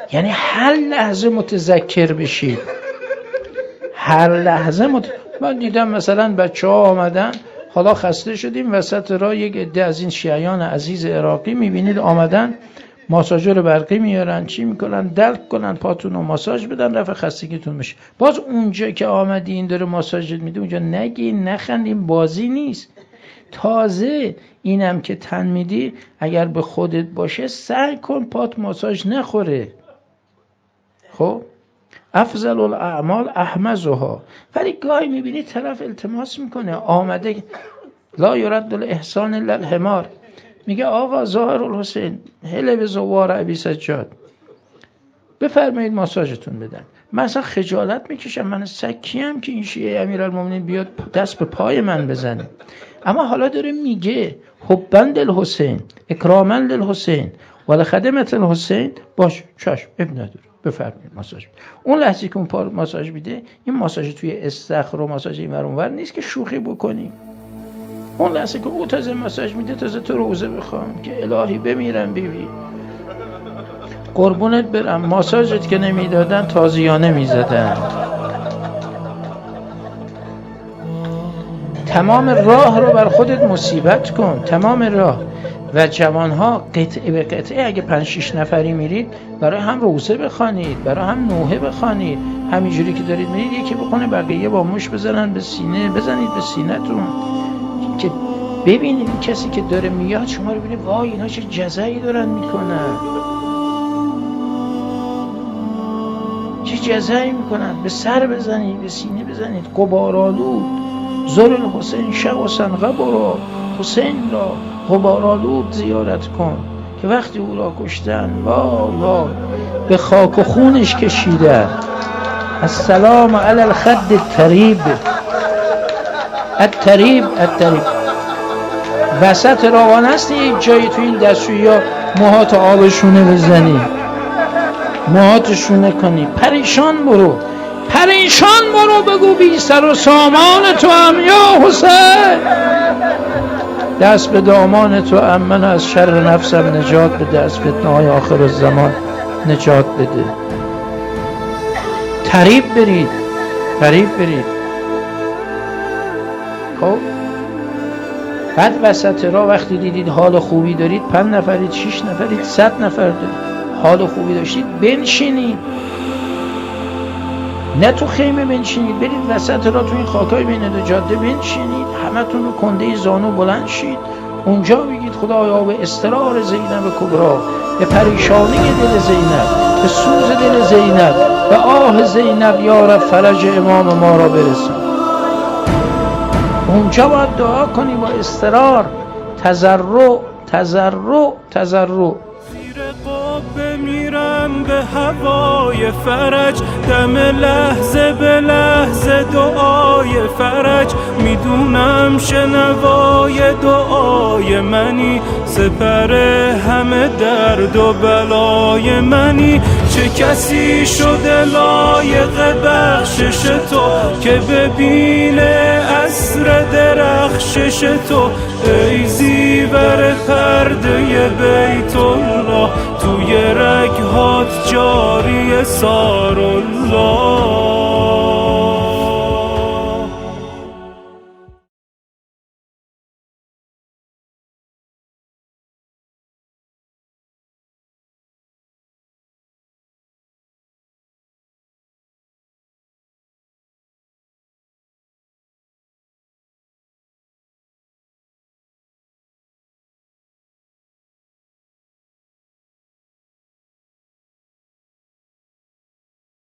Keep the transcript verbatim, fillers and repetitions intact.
یعنی هر لحظه متذکر بشید، هر لحظه مت... من دیدم مثلا بچه ها آمدن، حالا خسته شدیم وسط راه یک عده از این شیعیان عزیز عراقی میبینید آمدن ماساژور برقی میارن، چی میکنن، دلک کنن پاتون رو ماساژ بدن رفع خستگیتون بشه. باز اونجا که آمدی این داره ماساژ میده اونجا نگین نخندیم، بازی نیست. تازه اینم که تن میدی اگر به خودت باشه سعی کن پات ماساژ نخوره. خب افضل الاعمال احمزها. ولی گاهی میبینی طرف التماس میکنه، آمده لا یرد الاحسان الا الحمار، میگه آقا ظاهر الحسین هله به زوار ابی سجاد بفرمایید ماساژتون بدن. مثلا خجالت میکشم، من سکیم که این شیعه امیرالمومنین بیاد دست به پای من بزنه. اما حالا داره میگه حبا للحسین اکراما للحسین و لخدمة الحسین، باش چشم اب نداره بفرمایید ماساژ. اون لحظه که اون پا ماساژ میده، این ماساژ توی استخر و ماساژ این ور اون ور نیست که شوخی بکنیم. اون لحظه که او تازه ماساژ میده تازه تو روزه بخوام که الهی بمیرم بیبی قربونت برم. ماساژت که نمیدادن تازیانه میزدن. تمام راه رو بر خودت مصیبت کن، تمام راه. و جوانها قطعه به قطعه اگه پنج شش نفری میرید برای هم روزه بخوانید، برای هم نوحه بخوانید. همینجوری که دارید میرید یکی بخونه بقیه با مش بزنن به سینه، بزنید به سینه‌تون که ببینید کسی که داره میاد شما رو ببینید وای اینا چه جزایی دارن میکنن، چه جزایی میکنن. به سر بزنید، به سینه بزنید. غبارآلود زور الحسین شغسن غبارا، حسین را غبارآلود زیارت کن که وقتی او را کشتن وای وای به خاک و خونش کشیدن. السلام علی الخد الطریب الطریب الطریب. وسط راهان هست یک جایی تو این دستشویی ها موهات آبشونه بزنی، موهاتشونه کنی، پریشان برو، پریشان برو، بگو بی سر و سامان تو هم یا حسین، دست به دامان تو هم، من از شر نفسم نجات بده، از فتنه های آخر الزمان نجات بده. طریب برید، طریب برید. خب بعد وسط راه وقتی دیدید حال خوبی دارید، پنج نفرید، شش نفرید، صد نفر دارید، حال خوبی داشتید، بنشینید، نه تو خیمه بنشینید، برید وسط راه تو این خاکای بین دو جاده بنشینید، همتون رو کنده زانو بلند شید، اونجا بگید خدایا به استرار زینب کبرا، به پریشانی دل زینب، به سوز دل زینب، به آه زینب یا رب فرج امام ما را برسان. اونجا باید دعا کنی با استرار، تضرع تضرع تضرع. بمیرم به هوای فرج، دم لحظه به لحظه دعای فرج، میدونم شنوای دعای منی، سپر همه درد و بلای منی. چه کسی شده لایق بخشش تو که ببینه عصر درخشش تو، ای زیور پرده بیت الله، توی رگهات جاری سار الله.